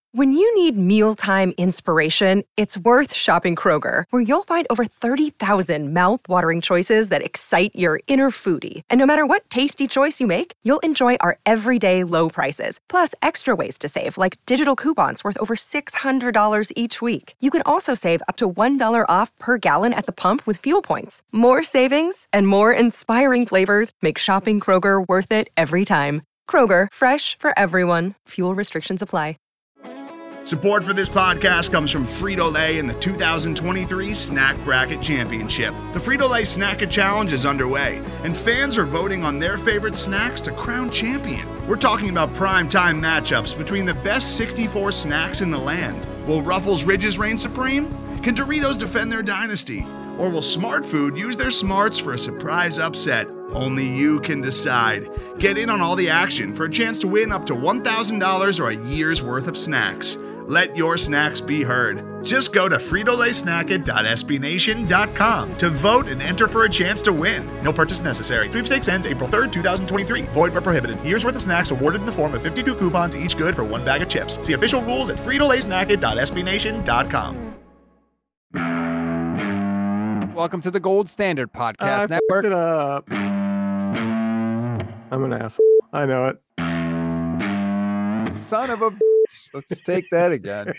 When you need mealtime inspiration, it's worth shopping Kroger, where you'll find over 30,000 mouth-watering choices that excite your inner foodie. And no matter what tasty choice you make, you'll enjoy our everyday low prices, plus extra ways to save, like digital coupons worth over $600 each week. You can also save up to $1 off per gallon at the pump with fuel points. More savings and more inspiring flavors make shopping Kroger worth it every time. Kroger, fresh for everyone. Fuel restrictions apply. Support for this podcast comes from Frito-Lay and the 2023 Snack Bracket Championship. The Frito-Lay Snack-It Challenge is underway, and fans are voting on their favorite snacks to crown champion. We're talking about prime-time matchups between the best 64 snacks in the land. Will Ruffles Ridges reign supreme? Can Doritos defend their dynasty? Or will Smart Food use their smarts for a surprise upset? Only you can decide. Get in on all the action for a chance to win up to $1,000 or a year's worth of snacks. Let your snacks be heard. Just go to fritolaysnacket.sbnation.com to vote and enter for a chance to win. No purchase necessary. Sweepstakes ends April 3rd, 2023. Void where prohibited. Year's worth of snacks awarded in the form of 52 coupons, each good for one bag of chips. See official rules at fritolaysnacket.sbnation.com. Welcome to the Gold Standard Podcast I Network. It up. I'm an asshole. I know it. Son of a bitch. Let's take that again.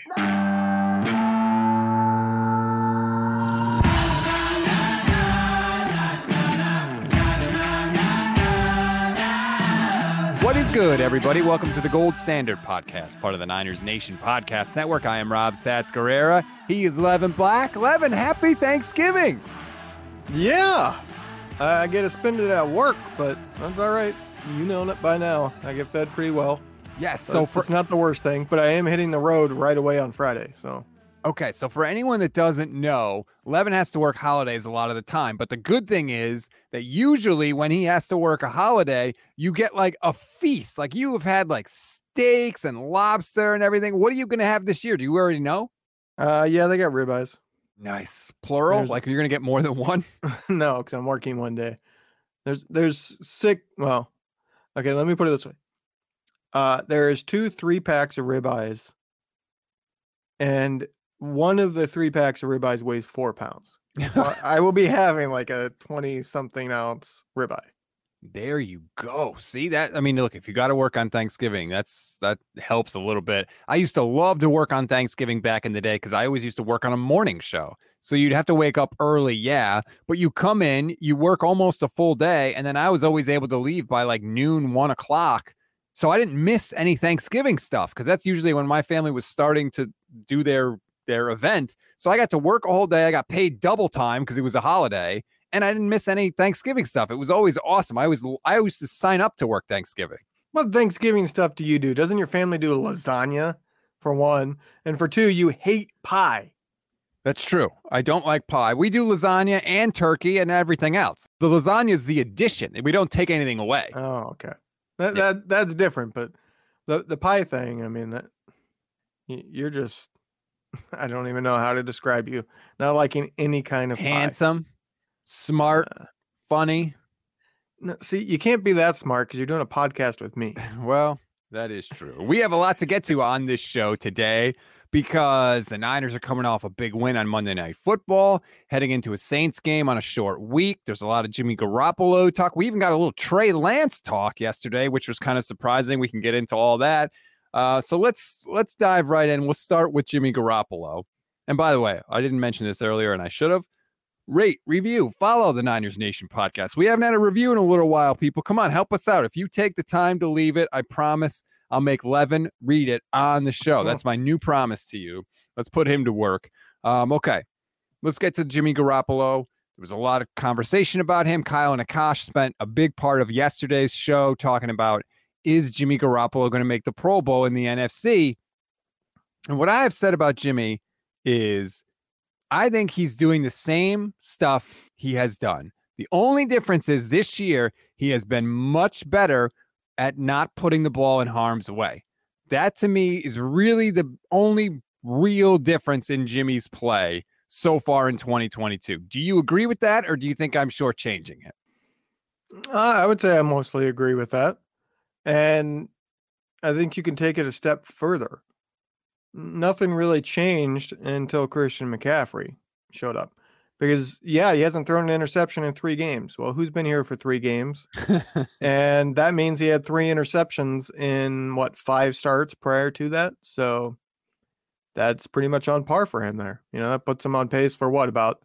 What is good, everybody? Welcome to the Gold Standard Podcast, part of the Niners Nation Podcast Network. I am Rob Stats Guerrera. He is Levin Black. Levin, happy Thanksgiving. Yeah. I get to spend it at work, but that's all right. You know it by now. I get fed pretty well. Yes, so it's not the worst thing, but I am hitting the road right away on Friday. So okay, so for anyone that doesn't know, Levin has to work holidays a lot of the time. But the good thing is that usually when he has to work a holiday, you get like a feast. Like you have had like steaks and lobster and everything. What are you going to have this year? Do you already know? Yeah, they got ribeyes. Nice. Plural? Like you're going to get more than one? No, because I'm working one day. There's six. Well, okay, let me put it this way. There is 2 3-packs of ribeyes, and one of the 3 packs of ribeyes weighs 4 pounds. So I will be having like a 20-something ounce ribeye. There you go. See that? I mean, look, if you got to work on Thanksgiving, that helps a little bit. I used to love to work on Thanksgiving back in the day because I always used to work on a morning show. So you'd have to wake up early, yeah, but you come in, you work almost a full day, and then I was always able to leave by like noon, 1 o'clock. So I didn't miss any Thanksgiving stuff because that's usually when my family was starting to do their event. So I got to work a whole day. I got paid double time because it was a holiday, and I didn't miss any Thanksgiving stuff. It was always awesome. I used to sign up to work Thanksgiving. What Thanksgiving stuff do you do? Doesn't your family do lasagna, for one? And for two, you hate pie. That's true. I don't like pie. We do lasagna and turkey and everything else. The lasagna is the addition. We don't take anything away. Oh, okay. That's different. But the pie thing, I mean, that you're just, I don't even know how to describe you. Not liking any kind of handsome, pie. Smart, funny. No, see, you can't be that smart because you're doing a podcast with me. Well, that is true. We have a lot to get to on this show today because the Niners are coming off a big win on Monday Night Football, heading into a Saints game on a short week. There's a lot of Jimmy Garoppolo talk. We even got a little Trey Lance talk yesterday, which was kind of surprising. We can get into all that. So let's dive right in. We'll start with Jimmy Garoppolo. And by the way, I didn't mention this earlier, and I should have. Rate, review, follow the Niners Nation podcast. We haven't had a review in a little while, people. Come on, help us out. If you take the time to leave it, I promise I'll make Levin read it on the show. That's my new promise to you. Let's put him to work. Okay, let's get to Jimmy Garoppolo. There was a lot of conversation about him. Kyle and Akash spent a big part of yesterday's show talking about, is Jimmy Garoppolo going to make the Pro Bowl in the NFC? And what I have said about Jimmy is I think he's doing the same stuff he has done. The only difference is this year, he has been much better at not putting the ball in harm's way. That to me is really the only real difference in Jimmy's play so far in 2022. Do you agree with that, or do you think I'm shortchanging it? I would say I mostly agree with that. And I think you can take it a step further. nothing really changed until Christian McCaffrey showed up. Because, yeah, he hasn't thrown an interception in 3 games. Well, who's been here for 3 games? And that means he had 3 interceptions in, 5 starts prior to that? So that's pretty much on par for him there. That puts him on pace for about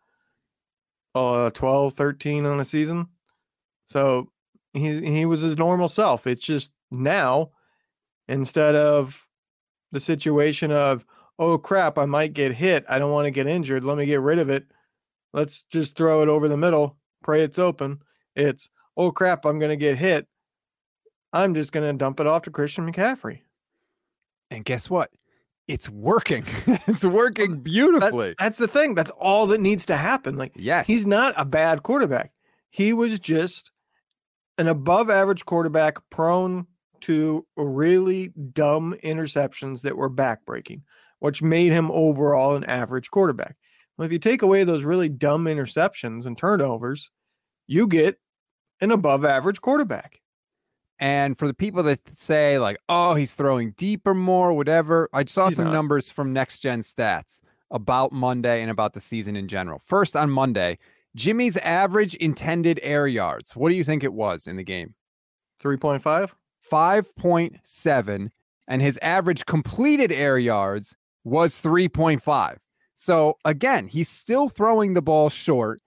12, 13 on a season? So he was his normal self. It's just now, instead of the situation of, oh, crap, I might get hit. I don't want to get injured. Let me get rid of it. Let's just throw it over the middle, pray it's open. It's, oh, crap, I'm going to get hit. I'm just going to dump it off to Christian McCaffrey. And guess what? It's working. It's working beautifully. That's the thing. That's all that needs to happen. Yes, he's not a bad quarterback. He was just an above average quarterback prone to really dumb interceptions that were backbreaking, which made him overall an average quarterback. Well, if you take away those really dumb interceptions and turnovers, you get an above average quarterback. And for the people that say oh, he's throwing deeper more, whatever, I saw some numbers from Next Gen Stats about Monday and about the season in general. First, on Monday, Jimmy's average intended air yards. What do you think it was in the game? 3.5? 5.7. And his average completed air yards was 3.5. So again, he's still throwing the ball short.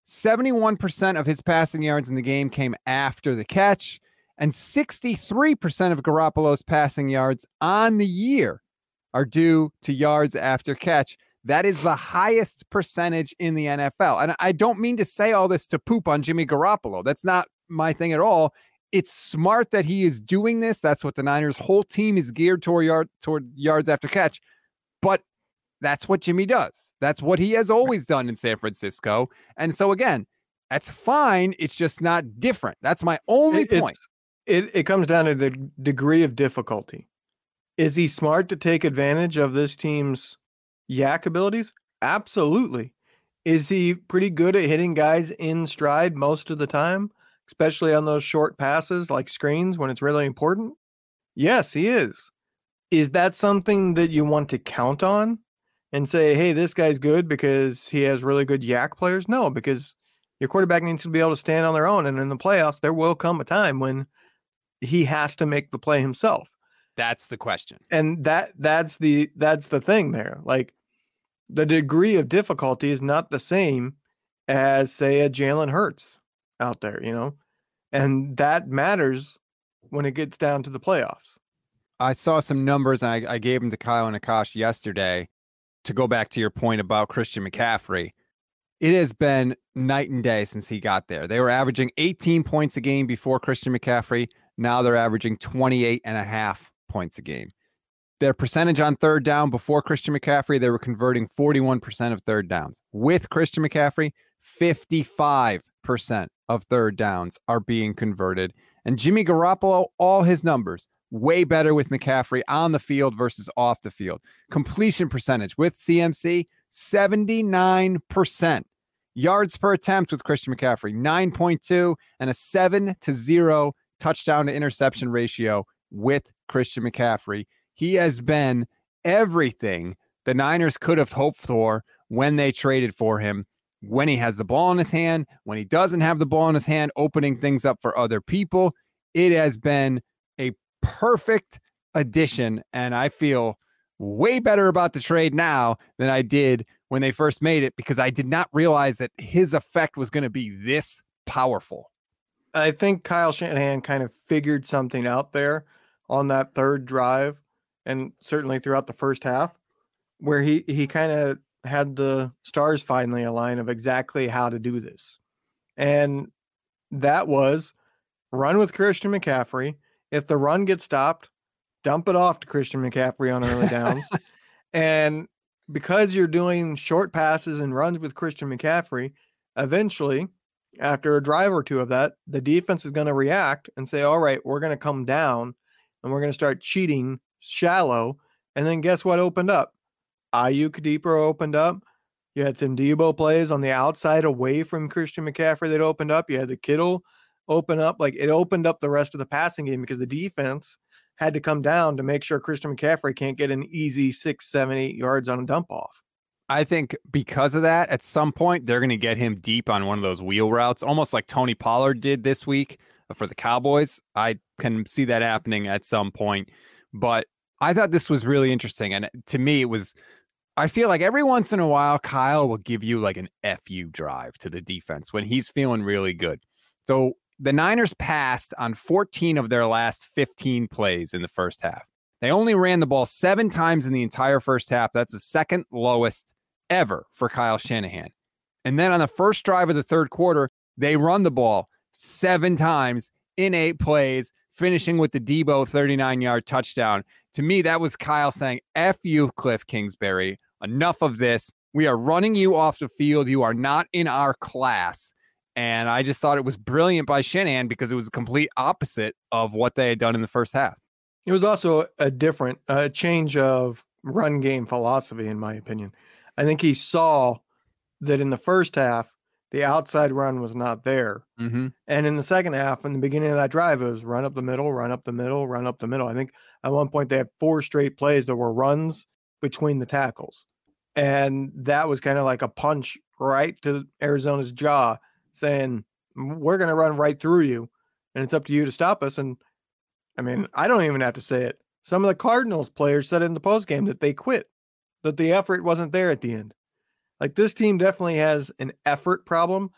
71% of his passing yards in the game came after the catch, and 63% of Garoppolo's passing yards on the year are due to yards after catch. That is the highest percentage in the NFL. And I don't mean to say all this to poop on Jimmy Garoppolo. That's not my thing at all. It's smart that he is doing this. That's what the Niners' whole team is geared toward yards after catch. But that's what Jimmy does. That's what he has always done in San Francisco. And so, again, that's fine. It's just not different. That's my only point. It comes down to the degree of difficulty. Is he smart to take advantage of this team's yak abilities? Absolutely. Is he pretty good at hitting guys in stride most of the time, especially on those short passes like screens when it's really important? Yes, he is. Is that something that you want to count on and say, hey, this guy's good because he has really good yak players? No, because your quarterback needs to be able to stand on their own. And in the playoffs, there will come a time when he has to make the play himself. That's the question. And that's the thing there. The degree of difficulty is not the same as, say, a Jalen Hurts out there, and that matters when it gets down to the playoffs. I saw some numbers, and I gave them to Kyle and Akash yesterday to go back to your point about Christian McCaffrey. It has been night and day since he got there. They were averaging 18 points a game before Christian McCaffrey. Now they're averaging 28.5 points a game. Their percentage on third down before Christian McCaffrey, they were converting 41% of third downs. With Christian McCaffrey, 55% of third downs are being converted. And Jimmy Garoppolo, all his numbers, way better with McCaffrey on the field versus off the field. Completion percentage with CMC, 79%. Yards per attempt with Christian McCaffrey, 9.2, and a 7-0 touchdown to interception ratio with Christian McCaffrey. He has been everything the Niners could have hoped for when they traded for him. When he has the ball in his hand, when he doesn't have the ball in his hand, opening things up for other people. It has been a perfect addition, and I feel way better about the trade now than I did when they first made it, because I did not realize that his effect was going to be this powerful. I think Kyle Shanahan kind of figured something out there on that third drive, and certainly throughout the first half, where he kind of had the stars finally align of exactly how to do this. And that was run with Christian McCaffrey. If the run gets stopped, dump it off to Christian McCaffrey on early downs. And because you're doing short passes and runs with Christian McCaffrey, eventually, after a drive or two of that, the defense is going to react and say, all right, we're going to come down and we're going to start cheating shallow. And then guess what opened up? Ayuk deeper opened up. You had some Debo plays on the outside away from Christian McCaffrey that opened up. You had the Kittle open up. It opened up the rest of the passing game because the defense had to come down to make sure Christian McCaffrey can't get an easy 6, 7, 8 yards on a dump off. I think because of that, at some point, they're going to get him deep on one of those wheel routes, almost like Tony Pollard did this week for the Cowboys. I can see that happening at some point. But I thought this was really interesting. And to me, I feel like every once in a while, Kyle will give you like an FU drive to the defense when he's feeling really good. So the Niners passed on 14 of their last 15 plays in the first half. They only ran the ball 7 times in the entire first half. That's the second lowest ever for Kyle Shanahan. And then on the first drive of the third quarter, they run the ball 7 times in 8 plays, finishing with the Debo 39-yard touchdown. To me, that was Kyle saying, F you, Cliff Kingsbury. Enough of this. We are running you off the field. You are not in our class. And I just thought it was brilliant by Shanahan because it was a complete opposite of what they had done in the first half. It was also a different change of run game philosophy, in my opinion. I think he saw that in the first half, the outside run was not there. Mm-hmm. And in the second half, in the beginning of that drive, it was run up the middle, run up the middle, run up the middle. I think at one point they had 4 straight plays that were runs between the tackles. And that was kind of like a punch right to Arizona's jaw, saying, we're going to run right through you, and it's up to you to stop us. And, I mean, I don't even have to say it. Some of the Cardinals players said in the postgame that they quit, that the effort wasn't there at the end. Like, this team definitely has an effort problem.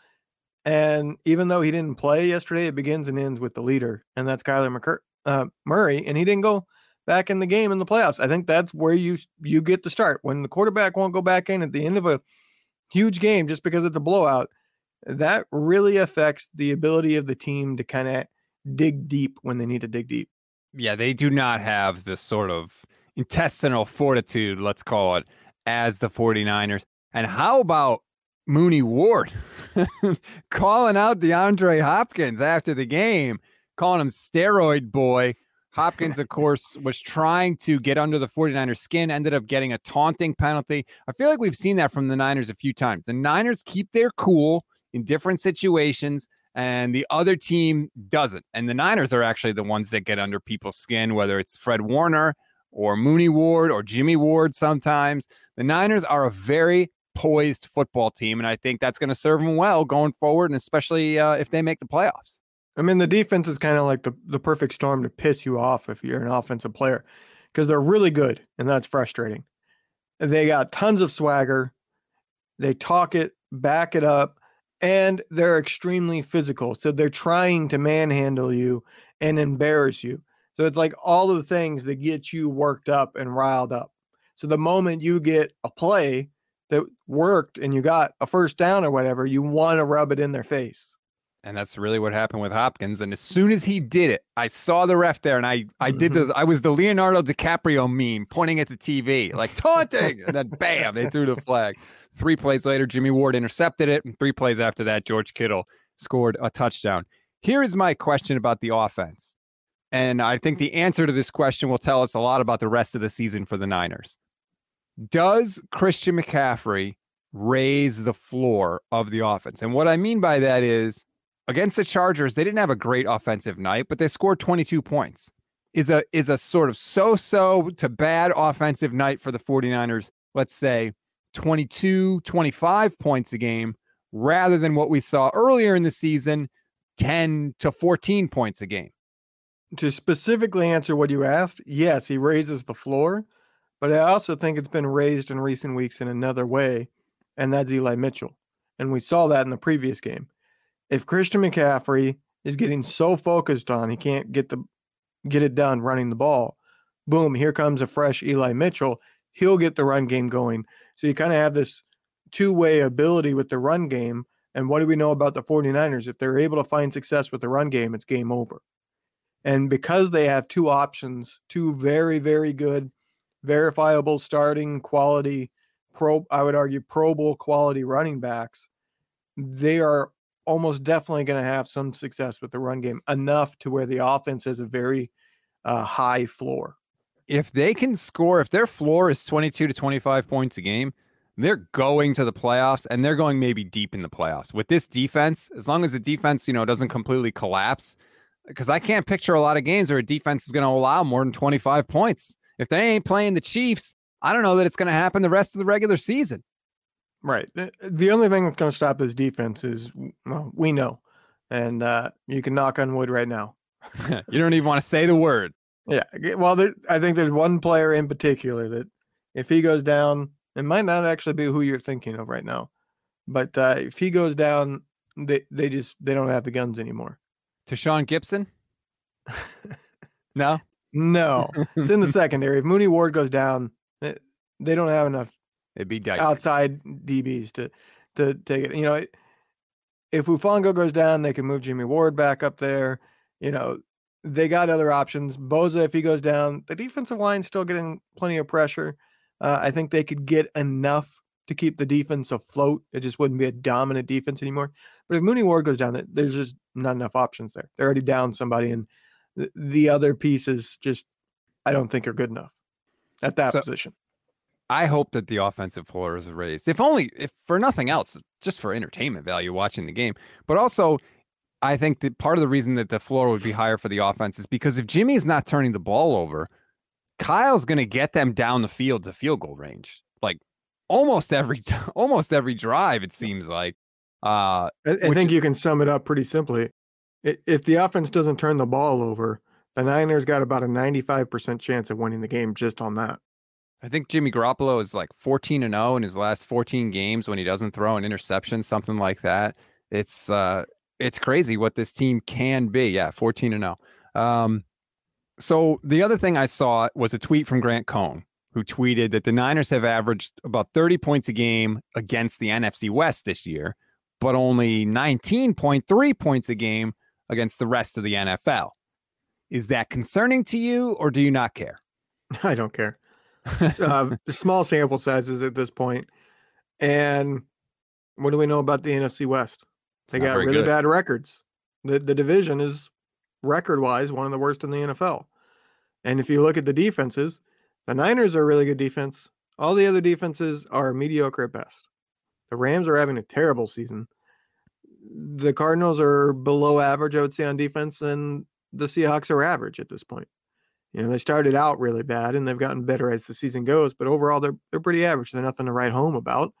And even though he didn't play yesterday, it begins and ends with the leader, and that's Kyler Murray, and he didn't go back in the game in the playoffs. I think that's where you get to start. When the quarterback won't go back in at the end of a huge game just because it's a blowout, that really affects the ability of the team to kind of dig deep when they need to dig deep. Yeah, they do not have this sort of intestinal fortitude, let's call it, as the 49ers. And how about Mooney Ward calling out DeAndre Hopkins after the game, calling him steroid boy? Hopkins, of course, was trying to get under the 49ers skin, ended up getting a taunting penalty. I feel like we've seen that from the Niners a few times. The Niners keep their cool in different situations, and the other team doesn't. And the Niners are actually the ones that get under people's skin, whether it's Fred Warner or Mooney Ward or Jimmy Ward sometimes. The Niners are a very poised football team, and I think that's going to serve them well going forward, and especially if they make the playoffs. I mean, the defense is kind of like the perfect storm to piss you off if you're an offensive player, because they're really good, and that's frustrating. They got tons of swagger. They talk it, back it up, and they're extremely physical. So they're trying to manhandle you and embarrass you. So it's like all of the things that get you worked up and riled up. So the moment you get a play that worked and you got a first down or whatever, you want to rub it in their face. And that's really what happened with Hopkins. And as soon as he did it, I saw the ref there, and I was the Leonardo DiCaprio meme pointing at the TV, like taunting, and then bam, they threw the flag. 3 plays later, Jimmy Ward intercepted it, and 3 plays after that, George Kittle scored a touchdown. Here is my question about the offense. And I think the answer to this question will tell us a lot about the rest of the season for the Niners. Does Christian McCaffrey raise the floor of the offense? And what I mean by that is, against the Chargers, they didn't have a great offensive night, but they scored 22 points. Is a sort of so-so to bad offensive night for the 49ers, let's say 22, 25 points a game, rather than what we saw earlier in the season, 10 to 14 points a game? To specifically answer what you asked, yes, he raises the floor, but I also think it's been raised in recent weeks in another way, and that's Eli Mitchell. And we saw that in the previous game. If Christian McCaffrey is getting so focused on he can't get it done running the ball, boom, here comes a fresh Eli Mitchell. He'll get the run game going. So you kind of have this two-way ability with the run game. And what do we know about the 49ers? If they're able to find success with the run game, it's game over. And because they have 2 options, 2 very, very good, verifiable starting quality, I would argue Pro Bowl quality running backs, they are almost definitely going to have some success with the run game, enough to where the offense has a very high floor. If they can score, if their floor is 22 to 25 points a game, they're going to the playoffs, and they're going maybe deep in the playoffs. With this defense, as long as the defense, doesn't completely collapse, because I can't picture a lot of games where a defense is going to allow more than 25 points. If they ain't playing the Chiefs, I don't know that it's going to happen the rest of the regular season. Right. The only thing that's going to stop this defense is, well, we know, and you can knock on wood right now. You don't even want to say the word. Yeah. Well, I think there's one player in particular that if he goes down, it might not actually be who you're thinking of right now, but if he goes down, they don't have the guns anymore. Tashaun Gibson? No? No. It's in the secondary. If Mooney Ward goes down, they don't have enough It'd be dicey. outside DBs to take it. You know, if Hufanga goes down, they can move Jimmy Ward back up there. You know, they got other options. Boza, if he goes down, the defensive line's still getting plenty of pressure. I think they could get enough to keep the defense afloat. It just wouldn't be a dominant defense anymore. But if Mooney Ward goes down, there's just not enough options there. They're already down somebody, and the other pieces just I don't think are good enough at that position. I hope that the offensive floor is raised, if for nothing else, just for entertainment value watching the game. But also, I think that part of the reason that the floor would be higher for the offense is because if Jimmy is not turning the ball over, Kyle's going to get them down the field to field goal range, like almost every drive. It seems like. I think you can sum it up pretty simply. If the offense doesn't turn the ball over, the Niners got about a 95% chance of winning the game just on that. I think Jimmy Garoppolo is like 14-0 in his last 14 games when he doesn't throw an interception, something like that. It's crazy what this team can be. Yeah, 14-0. So the other thing I saw was a tweet from Grant Cohn, who tweeted that the Niners have averaged about 30 points a game against the NFC West this year, but only 19.3 points a game against the rest of the NFL. Is that concerning to you, or do you not care? I don't care. Small sample sizes at this point. And what do we know about the NFC West? They got really bad records. The division is record-wise one of the worst in the NFL. And if you look at the defenses, the Niners are a really good defense. All the other defenses are mediocre at best. The Rams are having a terrible season. The Cardinals are below average, I would say, on defense, and the Seahawks are average at this point. You know, they started out really bad, and they've gotten better as the season goes, but overall, they're pretty average. They're nothing to write home about.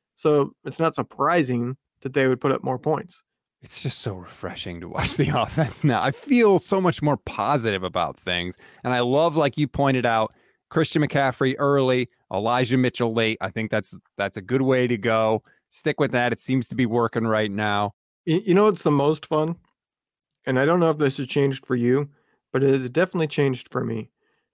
So it's not surprising that they would put up more points. It's just so refreshing to watch the offense now. I feel so much more positive about things, and I love, like you pointed out, Christian McCaffrey early, Elijah Mitchell late. I think that's a good way to go. Stick with that. It seems to be working right now. You know what's the most fun? And I don't know if this has changed for you, but it has definitely changed for me.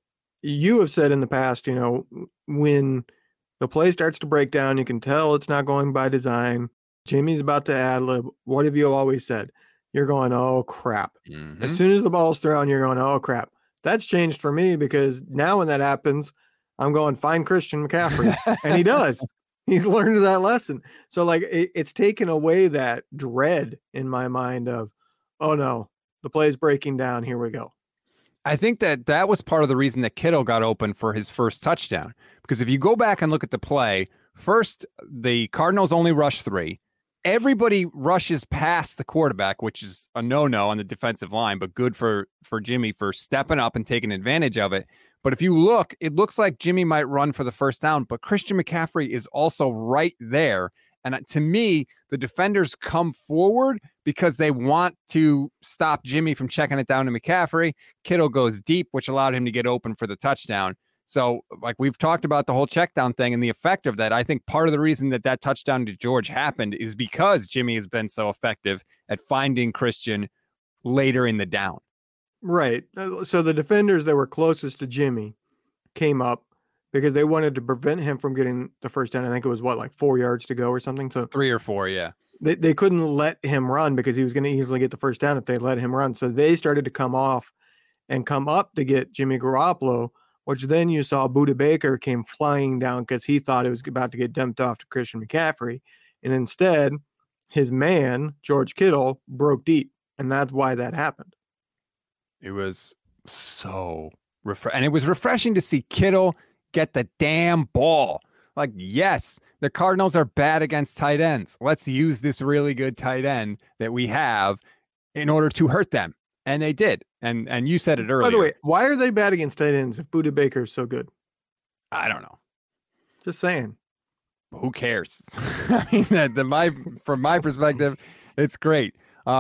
You have said in the past, you know, when the play starts to break down, you can tell it's not going by design. Jimmy's about to ad-lib. What have you always said? You're going, oh, crap. Mm-hmm. As soon as the ball's thrown, you're going, oh, crap. That's changed for me because now when that happens, I'm going, find Christian McCaffrey. And he does. He's learned that lesson. So, like, it's taken away that dread in my mind of, oh, no, the play's breaking down. Here we go. I think that was part of the reason that Kittle got open for his first touchdown. Because if you go back and look at the play, first, the Cardinals only rush 3. Everybody rushes past the quarterback, which is a no-no on the defensive line, but good for Jimmy for stepping up and taking advantage of it. But if you look, it looks like Jimmy might run for the first down, but Christian McCaffrey is also right there. And to me, the defenders come forward because they want to stop Jimmy from checking it down to McCaffrey. Kittle goes deep, which allowed him to get open for the touchdown. So, like we've talked about the whole check down thing and the effect of that. I think part of the reason that touchdown to George happened is because Jimmy has been so effective at finding Christian later in the down. Right. So the defenders that were closest to Jimmy came up because they wanted to prevent him from getting the first down. I think it was like 4 yards to go or something. So 3 or 4, yeah. They couldn't let him run because he was going to easily get the first down if they let him run. So they started to come off and come up to get Jimmy Garoppolo, which then you saw Budda Baker came flying down because he thought it was about to get dumped off to Christian McCaffrey. And instead, his man, George Kittle, broke deep. And that's why that happened. It was so refreshing. And it was refreshing to see Kittle get the damn ball. Like, yes, the Cardinals are bad against tight ends. Let's use this really good tight end that we have in order to hurt them. And they did. And you said it earlier. By the way, why are they bad against tight ends if Budda Baker is so good? I don't know. Just saying. Who cares? I mean, from my perspective, it's great.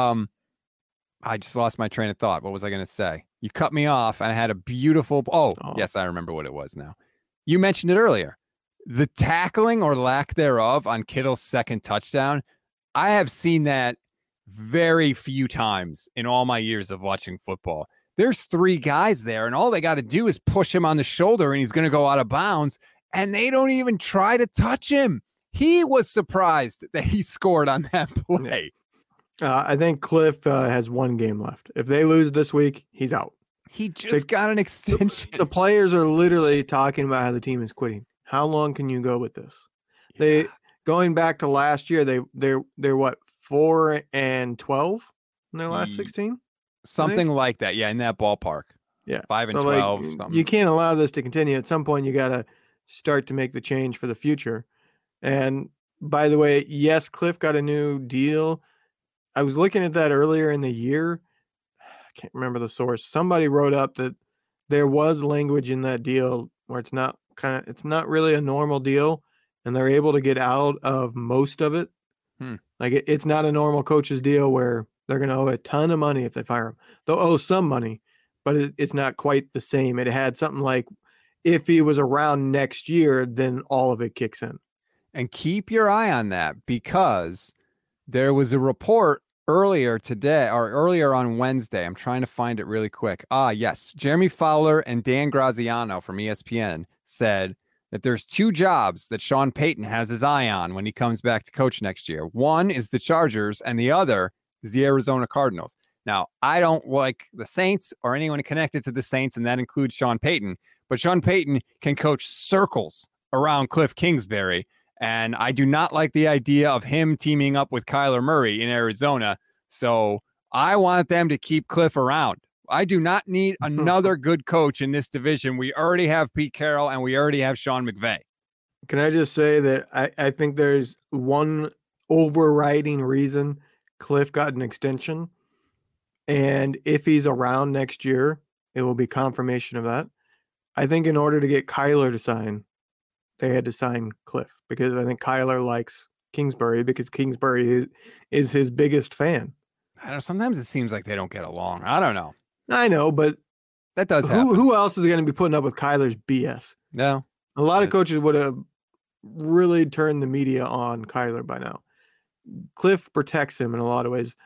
I just lost my train of thought. What was I going to say? You cut me off, and I had a beautiful. Oh, yes, I remember what it was now. You mentioned it earlier. The tackling or lack thereof on Kittle's second touchdown. I have seen that very few times in all my years of watching football. There's 3 guys there, and all they got to do is push him on the shoulder, and he's going to go out of bounds, and they don't even try to touch him. He was surprised that he scored on that play. I think Cliff has 1 game left. If they lose this week, he's out. He just got an extension. The players are literally talking about how the team is quitting. How long can you go with this? Yeah. They going back to last year. They're what, 4-12 in their last 16? Something like that. Yeah, in that ballpark. Yeah, 5-12. Something. You can't allow this to continue. At some point, you got to start to make the change for the future. And by the way, yes, Cliff got a new deal. I was looking at that earlier in the year. I can't remember the source. Somebody wrote up that there was language in that deal where it's not really a normal deal, and they're able to get out of most of it. Like it's not a normal coach's deal where they're going to owe a ton of money if they fire him. They'll owe some money, but it's not quite the same. It had something like if he was around next year, then all of it kicks in. And keep your eye on that, because there was a report earlier today or earlier on Wednesday. I'm trying to find it really quick. Yes. Jeremy Fowler and Dan Graziano from ESPN said that there's 2 jobs that Sean Payton has his eye on when he comes back to coach next year. One is the Chargers, and the other is the Arizona Cardinals. Now, I don't like the Saints or anyone connected to the Saints, and that includes Sean Payton. But Sean Payton can coach circles around Cliff Kingsbury. And I do not like the idea of him teaming up with Kyler Murray in Arizona. So I want them to keep Cliff around. I do not need another good coach in this division. We already have Pete Carroll, and we already have Sean McVay. Can I just say that I think there's one overriding reason Cliff got an extension. And if he's around next year, it will be confirmation of that. I think in order to get Kyler to sign, they had to sign Cliff, because I think Kyler likes Kingsbury because Kingsbury is his biggest fan. I don't know. Sometimes it seems like they don't get along. I don't know. I know, but that does happen. Who else is going to be putting up with Kyler's BS? No. A lot of coaches would have really turned the media on Kyler by now. Cliff protects him in a lot of ways.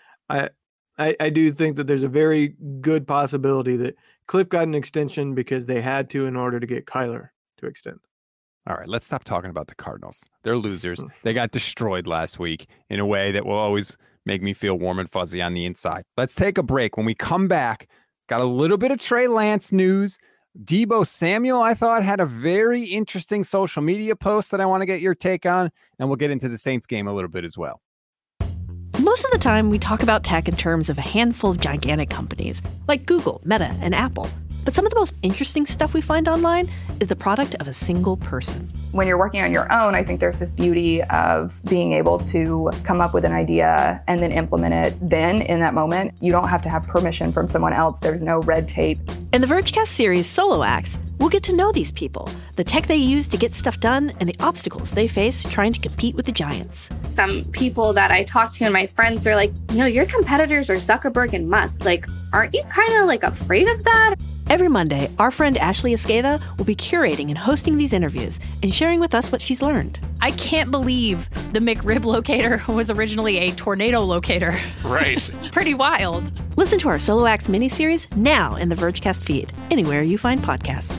I do think that there's a very good possibility that Cliff got an extension because they had to in order to get Kyler to extend. All right, let's stop talking about the Cardinals. They're losers. They got destroyed last week in a way that will always make me feel warm and fuzzy on the inside. Let's take a break. When we come back, got a little bit of Trey Lance news. Deebo Samuel, I thought, had a very interesting social media post that I want to get your take on, and we'll get into the Saints game a little bit as well. Most of the time, we talk about tech in terms of a handful of gigantic companies like Google, Meta, and Apple. But some of the most interesting stuff we find online is the product of a single person. When you're working on your own, I think there's this beauty of being able to come up with an idea and then implement it then in that moment. You don't have to have permission from someone else. There's no red tape. In the Vergecast series Solo Acts, we'll get to know these people, the tech they use to get stuff done, and the obstacles they face trying to compete with the giants. Some people that I talk to and my friends are like, your competitors are Zuckerberg and Musk. Like, aren't you kind of like afraid of that? Every Monday, our friend Ashley Esqueda will be curating and hosting these interviews and sharing with us what she's learned. I can't believe the McRib locator was originally a tornado locator. Right. Pretty wild. Listen to our Solo Acts miniseries now in the Vergecast feed, anywhere you find podcasts.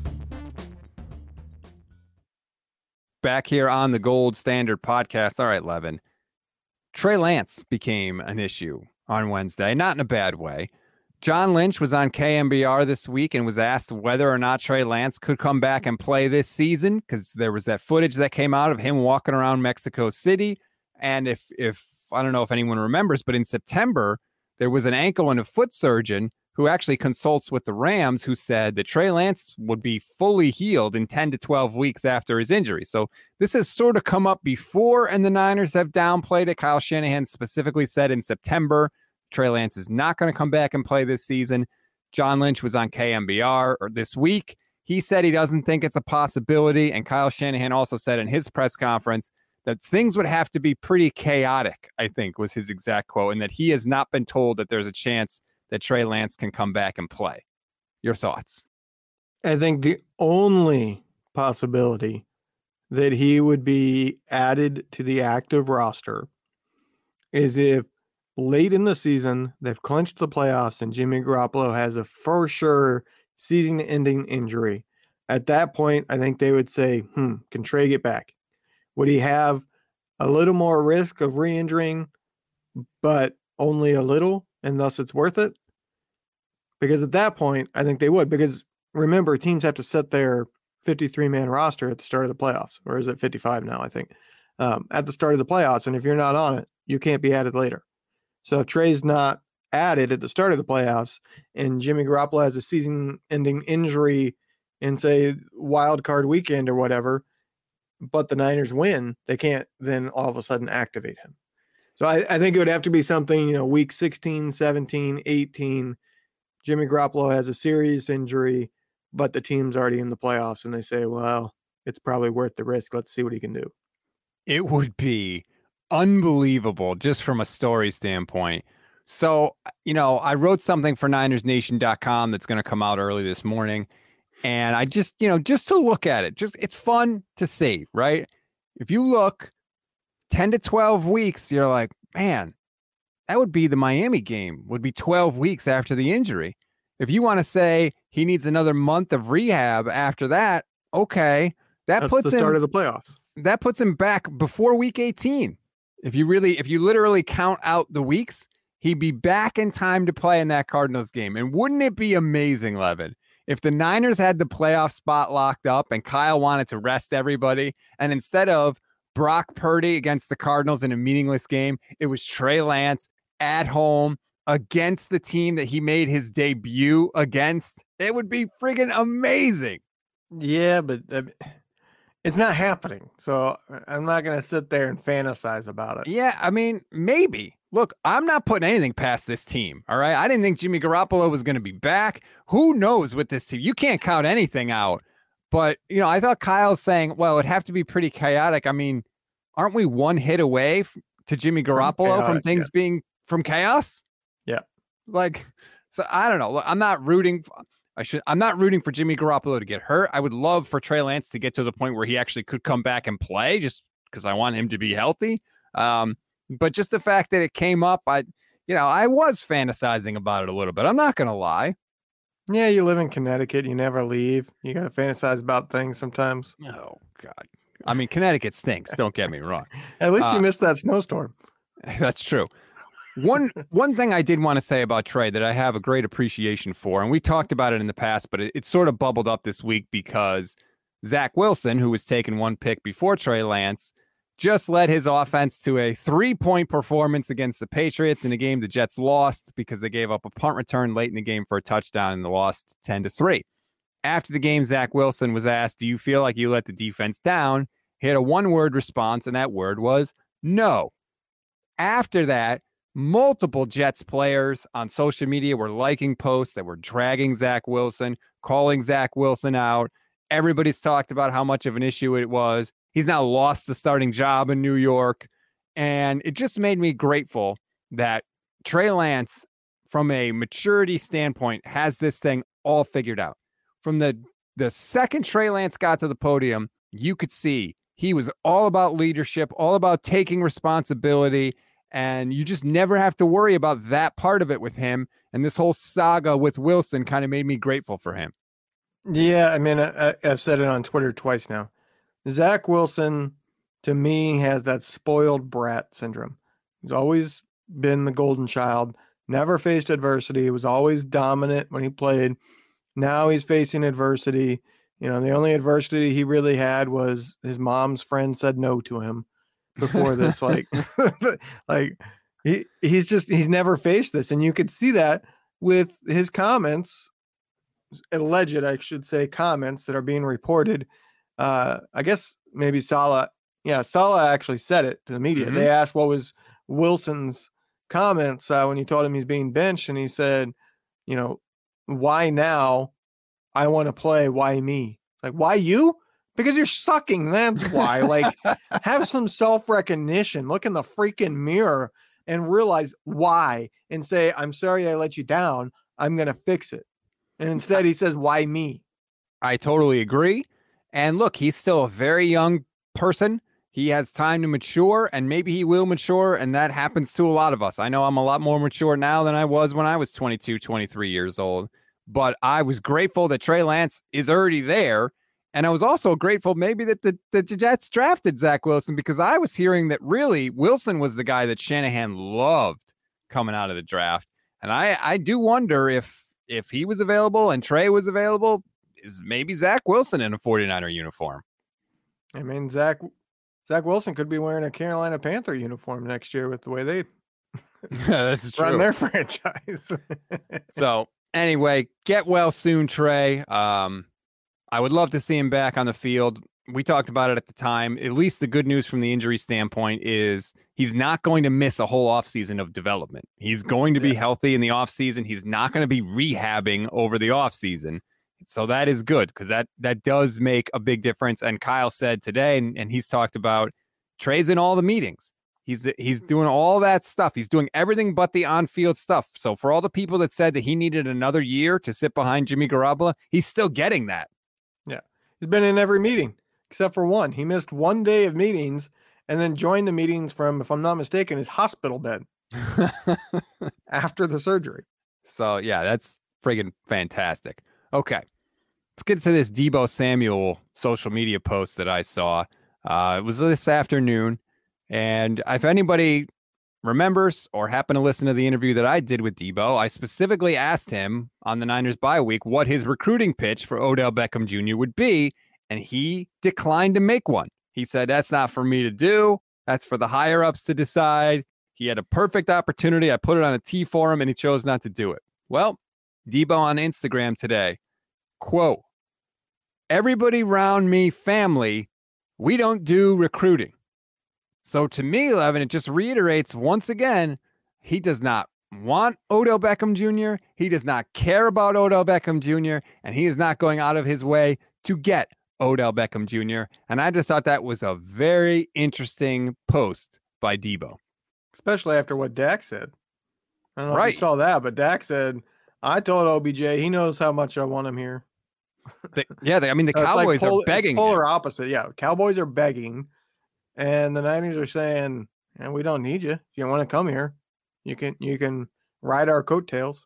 Back here on the Gold Standard Podcast. All right, Levin. Trey Lance became an issue on Wednesday, not in a bad way. John Lynch was on KMBR this week and was asked whether or not Trey Lance could come back and play this season, because there was that footage that came out of him walking around Mexico City. And if I don't know if anyone remembers, but in September, there was an ankle and a foot surgeon who actually consults with the Rams who said that Trey Lance would be fully healed in 10 to 12 weeks after his injury. So this has sort of come up before, and the Niners have downplayed it. Kyle Shanahan specifically said in September Trey Lance is not going to come back and play this season. John Lynch was on KMBR this week. He said he doesn't think it's a possibility. And Kyle Shanahan also said in his press conference that things would have to be pretty chaotic, I think was his exact quote, and that he has not been told that there's a chance that Trey Lance can come back and play. Your thoughts? I think the only possibility that he would be added to the active roster is if late in the season they've clinched the playoffs and Jimmy Garoppolo has a for sure season-ending injury. At that point, I think they would say, can Trey get back? Would he have a little more risk of re-injuring, but only a little, and thus it's worth it? Because at that point, I think they would. Because remember, teams have to set their 53-man roster at the start of the playoffs. Or is it 55 now, I think? At the start of the playoffs. And if you're not on it, you can't be added later. So if Trey's not added at the start of the playoffs and Jimmy Garoppolo has a season-ending injury in, say, wild card weekend or whatever, but the Niners win, they can't then all of a sudden activate him. So I think it would have to be something, week 16, 17, 18. Jimmy Garoppolo has a serious injury, but the team's already in the playoffs, and they say, well, it's probably worth the risk. Let's see what he can do. It would be unbelievable just from a story standpoint. So, I wrote something for NinersNation.com that's going to come out early this morning. And I just to look at it, it's fun to see, right? If you look 10 to 12 weeks, you're like, man, that would be the Miami game, would be 12 weeks after the injury. If you want to say he needs another month of rehab after that, okay. That's puts the start him, of the playoffs. That puts him back before week 18. If you literally count out the weeks, he'd be back in time to play in that Cardinals game. And wouldn't it be amazing, Levin, if the Niners had the playoff spot locked up and Kyle wanted to rest everybody, and instead of Brock Purdy against the Cardinals in a meaningless game, it was Trey Lance at home against the team that he made his debut against? It would be friggin' amazing. Yeah, but it's not happening. So I'm not going to sit there and fantasize about it. Yeah, I mean, maybe. Look, I'm not putting anything past this team, all right? I didn't think Jimmy Garoppolo was going to be back. Who knows with this team? You can't count anything out. But, I thought Kyle's saying, well, it'd have to be pretty chaotic. I mean, aren't we one hit away to Jimmy Garoppolo from things being from chaos? Yeah. So I don't know. Look, I'm not rooting for Jimmy Garoppolo to get hurt. I would love for Trey Lance to get to the point where he actually could come back and play, just because I want him to be healthy. But just the fact that it came up, I was fantasizing about it a little bit. I'm not going to lie. Yeah, you live in Connecticut. You never leave. You got to fantasize about things sometimes. Oh, God. I mean, Connecticut stinks. Don't get me wrong. At least you missed that snowstorm. That's true. One thing I did want to say about Trey that I have a great appreciation for, and we talked about it in the past, but it sort of bubbled up this week because Zach Wilson, who was taken one pick before Trey Lance, just led his offense to a 3-point performance against the Patriots in a game the Jets lost because they gave up a punt return late in the game for a touchdown and lost 10-3. After the game, Zach Wilson was asked, do you feel like you let the defense down? He had a one-word response, and that word was no. After that, multiple Jets players on social media were liking posts that were dragging Zach Wilson, calling Zach Wilson out. Everybody's talked about how much of an issue it was. He's now lost the starting job in New York. And it just made me grateful that Trey Lance, from a maturity standpoint, has this thing all figured out. From the second Trey Lance got to the podium, you could see he was all about leadership, all about taking responsibility. And you just never have to worry about that part of it with him. And this whole saga with Wilson kind of made me grateful for him. Yeah, I mean, I've said it on Twitter twice now. Zach Wilson, to me, has that spoiled brat syndrome. He's always been the golden child, never faced adversity. He was always dominant when he played. Now he's facing adversity. The only adversity he really had was his mom's friend said no to him before this. He's never faced this. And you could see that with his comments, alleged, I should say, comments that are being reported. I guess maybe Saleh actually said it to the media. Mm-hmm. They asked what was Wilson's comments when you told him he's being benched, and he said, why now? I want to play. Why me? Like, why you? Because you're sucking. That's why. Like, have some self-recognition. Look in the freaking mirror and realize why, and say, I'm sorry I let you down. I'm going to fix it. And instead he says, why me? I totally agree. And look, he's still a very young person. He has time to mature, and maybe he will mature, and that happens to a lot of us. I know I'm a lot more mature now than I was when I was 22, 23 years old, but I was grateful that Trey Lance is already there, and I was also grateful maybe that the Jets drafted Zach Wilson, because I was hearing that really Wilson was the guy that Shanahan loved coming out of the draft, and I do wonder if he was available and Trey was available, is maybe Zach Wilson in a 49er uniform. I mean, Zach Wilson could be wearing a Carolina Panther uniform next year with the way they that's true. run their franchise. So anyway, get well soon, Trey. I would love to see him back on the field. We talked about it at the time. At least the good news from the injury standpoint is he's not going to miss a whole offseason of development. He's going to be healthy in the offseason. He's not going to be rehabbing over the offseason. So that is good, because that does make a big difference. And Kyle said today, and he's talked about, Trey's in all the meetings. He's doing all that stuff. He's doing everything but the on-field stuff. So for all the people that said that he needed another year to sit behind Jimmy Garoppolo, he's still getting that. Yeah. He's been in every meeting except for one. He missed one day of meetings and then joined the meetings from, if I'm not mistaken, his hospital bed after the surgery. So, yeah, that's friggin' fantastic. Okay, let's get to this Deebo Samuel social media post that I saw. It was this afternoon, and if anybody remembers or happened to listen to the interview that I did with Deebo, I specifically asked him on the Niners bye week what his recruiting pitch for Odell Beckham Jr. would be, and he declined to make one. He said, that's not for me to do. That's for the higher-ups to decide. He had a perfect opportunity. I put it on a tee for him, and he chose not to do it. Well, Deebo on Instagram today, quote, everybody around me, family, we don't do recruiting. So to me, Levin, it just reiterates once again, he does not want Odell Beckham Jr. He does not care about Odell Beckham Jr. And he is not going out of his way to get Odell Beckham Jr. And I just thought that was a very interesting post by Deebo. Especially after what Dak said. I don't know if you saw that, but Dak said, I told OBJ he knows how much I want him here. The Cowboys are begging. It's polar opposite. Yeah, Cowboys are begging, and the Niners are saying, "And we don't need you. If you want to come here, you can ride our coattails."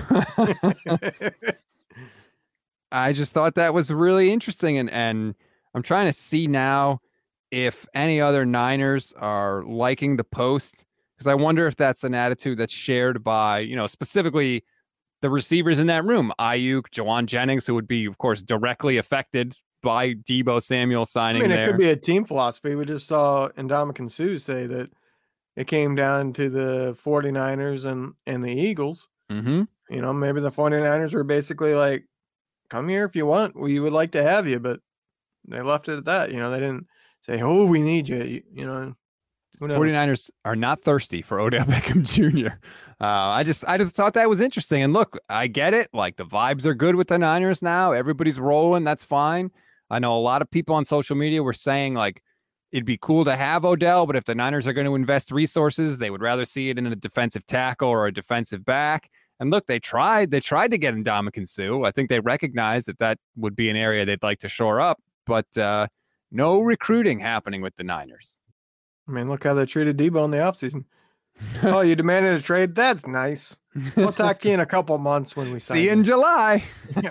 I just thought that was really interesting, and I'm trying to see now if any other Niners are liking the post, because I wonder if that's an attitude that's shared by, specifically the receivers in that room, Ayuk, Jawan Jennings, who would be, of course, directly affected by Deebo Samuel signing there. It could be a team philosophy. We just saw Ndamukong Suh say that it came down to the 49ers and the Eagles. Mm-hmm. Maybe the 49ers were basically like, come here if you want. We would like to have you, but they left it at that. They didn't say, oh, we need you. Who knows? 49ers are not thirsty for Odell Beckham Jr. I just thought that was interesting. And look, I get it. Like, the vibes are good with the Niners now. Everybody's rolling. That's fine. I know a lot of people on social media were saying, like, it'd be cool to have Odell, but if the Niners are going to invest resources, they would rather see it in a defensive tackle or a defensive back. And look, they tried to get Ndamukong Suh. I think they recognized that would be an area they'd like to shore up, but no recruiting happening with the Niners. I mean, look how they treated Deebo in the offseason. Oh, you demanded a trade? That's nice. We'll talk to you in a couple months when we sign. See you in July.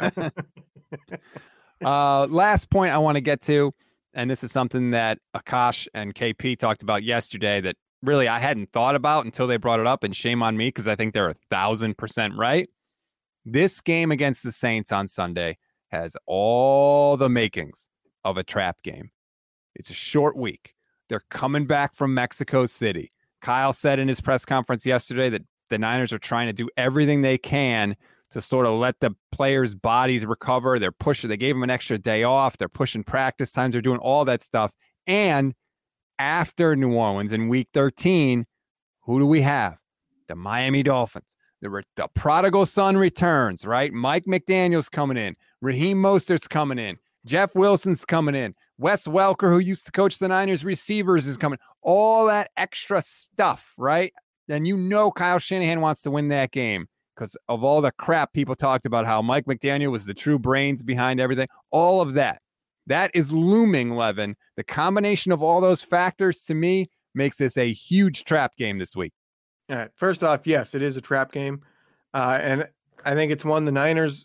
Last point I want to get to, and this is something that Akash and KP talked about yesterday that really I hadn't thought about until they brought it up, and shame on me because I think they're 1,000% right. This game against the Saints on Sunday has all the makings of a trap game. It's a short week. They're coming back from Mexico City. Kyle said in his press conference yesterday that the Niners are trying to do everything they can to sort of let the players' bodies recover. They're pushing. They gave them an extra day off. They're pushing practice times. They're doing all that stuff. And after New Orleans in week 13, who do we have? the Miami Dolphins. The prodigal son returns, right? Mike McDaniel's coming in. Raheem Mostert's coming in. Jeff Wilson's coming in. Wes Welker, who used to coach the Niners receivers, is coming. All that extra stuff, right? Then Kyle Shanahan wants to win that game because of all the crap people talked about how Mike McDaniel was the true brains behind everything. All of that. That is looming, Levin. The combination of all those factors, to me, makes this a huge trap game this week. All right. First off, yes, it is a trap game. And I think it's one the Niners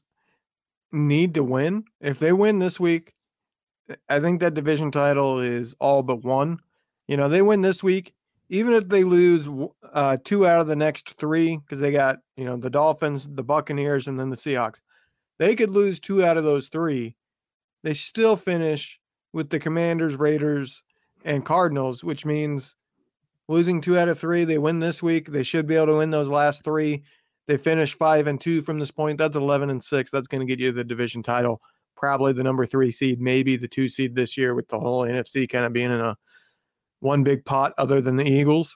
need to win. If they win this week, I think that division title is all but won. They win this week, even if they lose 2 out of the next 3, because they got, the Dolphins, the Buccaneers, and then the Seahawks. They could lose 2 out of those 3. They still finish with the Commanders, Raiders, and Cardinals, which means losing 2 out of 3, they win this week. They should be able to win those last 3. They finish 5-2 from this point. That's 11-6. That's going to get you the division title. Probably the number 3 seed, maybe the 2 seed this year, with the whole NFC kind of being in a one big pot other than the Eagles.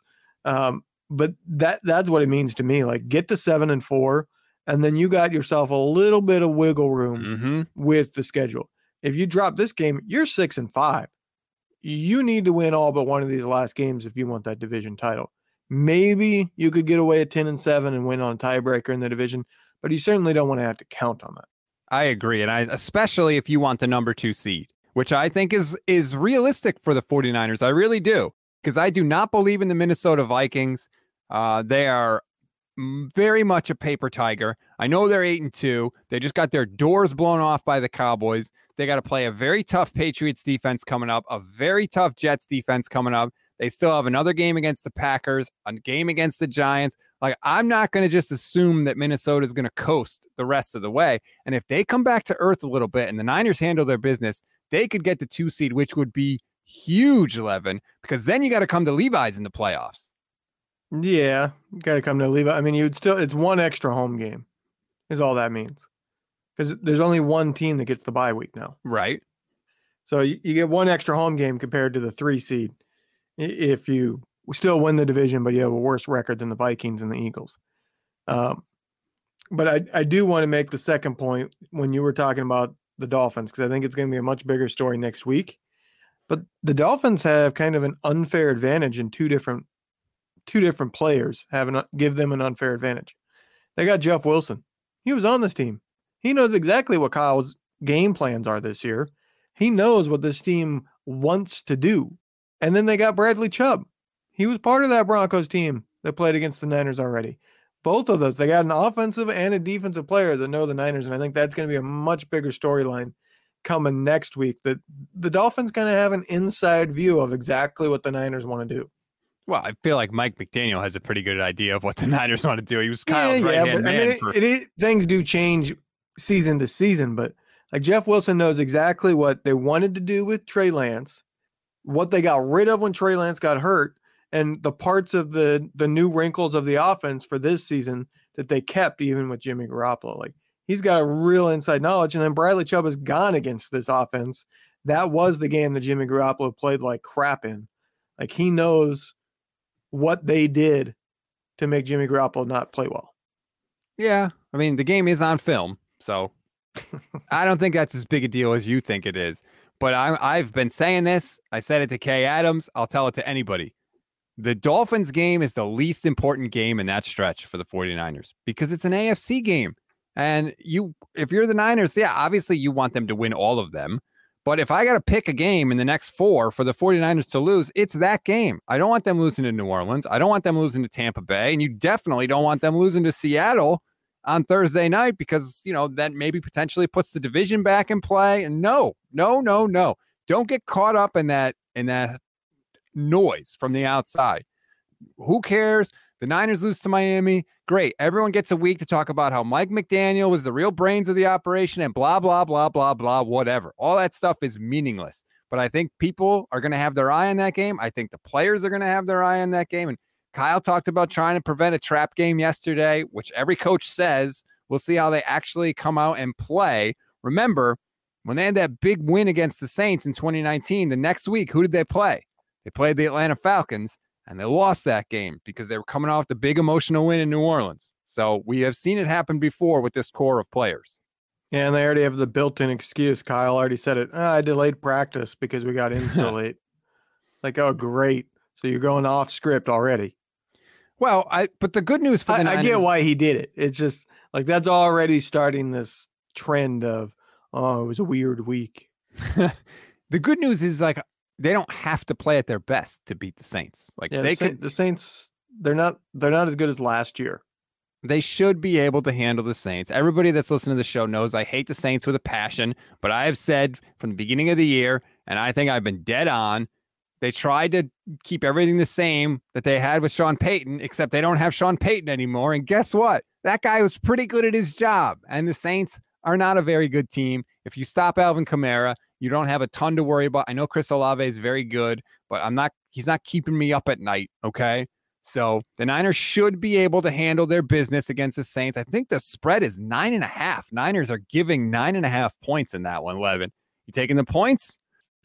But that's what it means to me. Like, get to 7-4, and then you got yourself a little bit of wiggle room with the schedule. If you drop this game, you're 6-5. You need to win all but one of these last games if you want that division title. Maybe you could get away at 10-7 and win on a tiebreaker in the division, but you certainly don't want to have to count on that. I agree, and especially if you want the number 2 seed, which I think is realistic for the 49ers. I really do, because I do not believe in the Minnesota Vikings. They are very much a paper tiger. I know they're 8-2. They just got their doors blown off by the Cowboys. They got to play a very tough Patriots defense coming up, a very tough Jets defense coming up. They still have another game against the Packers, a game against the Giants. Like, I'm not going to just assume that Minnesota is going to coast the rest of the way. And if they come back to earth a little bit and the Niners handle their business, they could get the 2 seed, which would be huge, Levin, because then you got to come to Levi's in the playoffs. Yeah, you got to come to Levi. I mean, it's one extra home game is all that means, because there's only one team that gets the bye week now. Right. So you get one extra home game compared to the 3 seed if you still win the division, but you have a worse record than the Vikings and the Eagles. But I do want to make the second point when you were talking about the Dolphins, because I think it's going to be a much bigger story next week. But the Dolphins have kind of an unfair advantage in two different players give them an unfair advantage. They got Jeff Wilson. He was on this team. He knows exactly what Kyle's game plans are this year. He knows what this team wants to do. And then they got Bradley Chubb. He was part of that Broncos team that played against the Niners already. Both of those, they got an offensive and a defensive player that know the Niners, and I think that's going to be a much bigger storyline coming next week, that the Dolphins kind of have an inside view of exactly what the Niners want to do. Well, I feel like Mike McDaniel has a pretty good idea of what the Niners want to do. He was Kyle's right-hand man. Things do change season to season, but like Jeff Wilson knows exactly what they wanted to do with Trey Lance, what they got rid of when Trey Lance got hurt, and the parts of the new wrinkles of the offense for this season that they kept even with Jimmy Garoppolo. Like, he's got a real inside knowledge. And then Bradley Chubb is gone against this offense. That was the game that Jimmy Garoppolo played like crap in. Like, he knows what they did to make Jimmy Garoppolo not play well. Yeah. I mean, the game is on film, so I don't think that's as big a deal as you think it is. But I've been saying this. I said it to Kay Adams. I'll tell it to anybody. The Dolphins game is the least important game in that stretch for the 49ers because it's an AFC game. And if you're the Niners, yeah, obviously you want them to win all of them. But if I got to pick a game in the next 4 for the 49ers to lose, it's that game. I don't want them losing to New Orleans. I don't want them losing to Tampa Bay. And you definitely don't want them losing to Seattle on Thursday night because, that maybe potentially puts the division back in play. And no. Don't get caught up in that noise from the outside. Who cares? The Niners lose to Miami. Great. Everyone gets a week to talk about how Mike McDaniel was the real brains of the operation and blah, blah, blah, blah, blah, whatever. All that stuff is meaningless. But I think people are going to have their eye on that game. I think the players are going to have their eye on that game. And Kyle talked about trying to prevent a trap game yesterday, which every coach says. We'll see how they actually come out and play. Remember, when they had that big win against the Saints in 2019, the next week, who did they play? They played the Atlanta Falcons, and they lost that game because they were coming off the big emotional win in New Orleans. So we have seen it happen before with this core of players. Yeah, and they already have the built-in excuse. Kyle already said it. I delayed practice because we got in so late. Like, oh, great. So you're going off script already. Well, but the good news for the Niners, I get why he did it. It's just like that's already starting this trend of, oh, it was a weird week. The good news is like they don't have to play at their best to beat the Saints. Like the Saints, they're not as good as last year. They should be able to handle the Saints. Everybody that's listening to the show knows I hate the Saints with a passion, but I have said from the beginning of the year, and I think I've been dead on, they tried to keep everything the same that they had with Sean Payton, except they don't have Sean Payton anymore. And guess what? That guy was pretty good at his job. And the Saints are not a very good team. If you stop Alvin Kamara, you don't have a ton to worry about. I know Chris Olave is very good, but he's not keeping me up at night. Okay. So the Niners should be able to handle their business against the Saints. I think the spread is 9.5. Niners are giving 9.5 points in that one, Levin. You taking the points?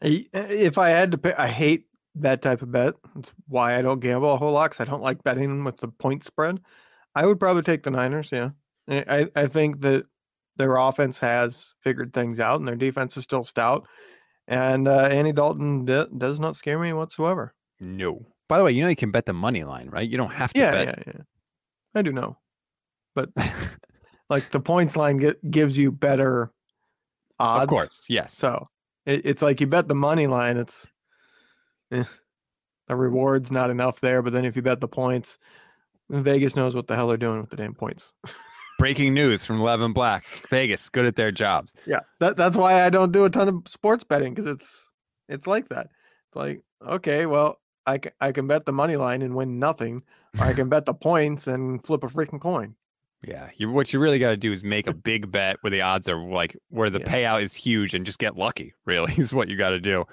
If I had to pick, I hate that type of bet. That's why I don't gamble a whole lot, because I don't like betting with the point spread. I would probably take the Niners, yeah. I think that their offense has figured things out, and their defense is still stout. And Andy Dalton does not scare me whatsoever. No. By the way, you can bet the money line, right? You don't have to bet. Yeah. I do know. But like the points line gives you better odds. Of course, yes. So it's like you bet the money line, it's the reward's not enough there. But then if you bet the points, Vegas knows what the hell they're doing with the damn points. Breaking news from Levin Black. Vegas, good at their jobs. Yeah, that's why I don't do a ton of sports betting, because it's like that. It's like, okay, well, I can bet the money line and win nothing, or I can bet the points and flip a freaking coin. Yeah, what you really got to do is make a big bet where the odds are like where the payout is huge and just get lucky. Really, is what you got to do.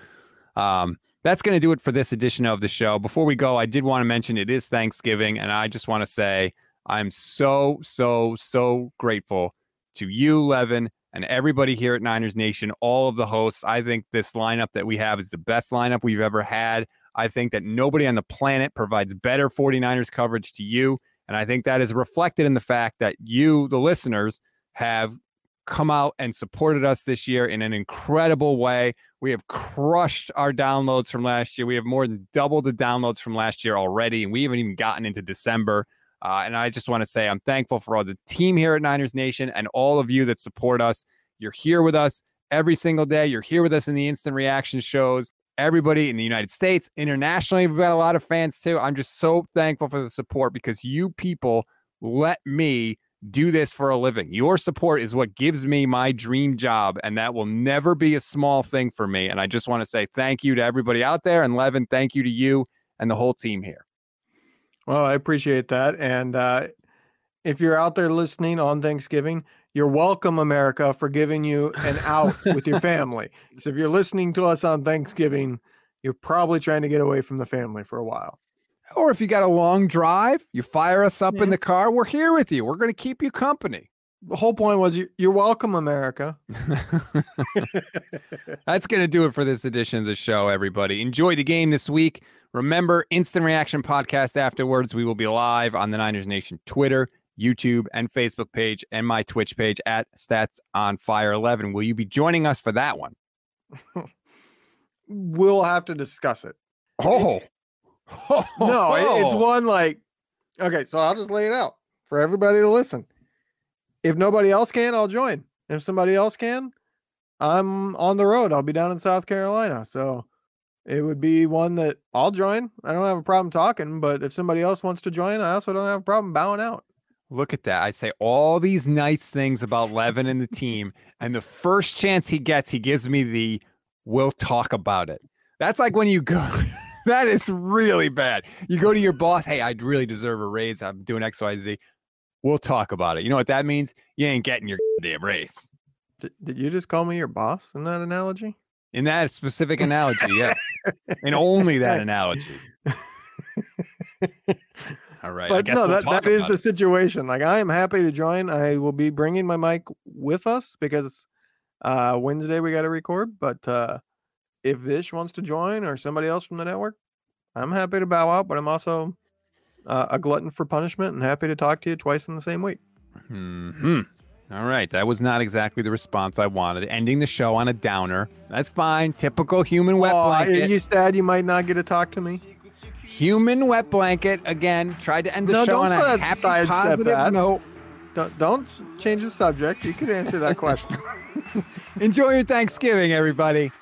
That's going to do it for this edition of the show. Before we go, I did want to mention it is Thanksgiving, and I just want to say I'm so grateful to you, Levin, and everybody here at Niners Nation, all of the hosts. I think this lineup that we have is the best lineup we've ever had. I think that nobody on the planet provides better 49ers coverage to you. And I think that is reflected in the fact that you, the listeners, have come out and supported us this year in an incredible way. We have crushed our downloads from last year. We have more than doubled the downloads from last year already. And we haven't even gotten into December. And I just want to say I'm thankful for all the team here at Niners Nation and all of you that support us. You're here with us every single day. You're here with us in the instant reaction shows. Everybody in the United States, internationally, we've got a lot of fans too. I'm just so thankful for the support, because you people let me do this for a living. Your support is what gives me my dream job, and that will never be a small thing for me. And I just want to say thank you to everybody out there. And Levin, thank you to you and the whole team here. Well, I appreciate that. And if you're out there listening on Thanksgiving, you're welcome, America, for giving you an out with your family. So if you're listening to us on Thanksgiving, you're probably trying to get away from the family for a while. Or if you got a long drive, you fire us up in the car. We're here with you. We're going to keep you company. The whole point was you're welcome, America. That's going to do it for this edition of the show, everybody. Enjoy the game this week. Remember, Instant Reaction Podcast afterwards. We will be live on the Niners Nation Twitter, YouTube, and Facebook page, and my Twitch page at StatsOnFire11. Will you be joining us for that one? We'll have to discuss it. No, it's one like, okay, so I'll just lay it out for everybody to listen. If nobody else can, I'll join. If somebody else can, I'm on the road. I'll be down in South Carolina. So it would be one that I'll join. I don't have a problem talking, but if somebody else wants to join, I also don't have a problem bowing out. Look at that. I say all these nice things about Levin and the team, and the first chance he gets, he gives me the we'll talk about it. That's like when you go, that is really bad. You go to your boss, hey, I'd really deserve a raise. I'm doing X, Y, Z. We'll talk about it. You know what that means? You ain't getting your damn raise. Did you just call me your boss in that analogy? In that specific analogy, yes. And only that analogy. All right. But no, that is the situation. Like, I am happy to join. I will be bringing my mic with us because Wednesday we got to record. But if Vish wants to join or somebody else from the network, I'm happy to bow out, but I'm also a glutton for punishment and happy to talk to you twice in the same week. All right. That was not exactly the response I wanted. Ending the show on a downer. That's fine. Typical human wet blanket. Are you sad you might not get to talk to me? Human wet blanket. Again, tried to end the show on a happy, positive note. Don't change the subject. You could answer that question. Enjoy your Thanksgiving, everybody.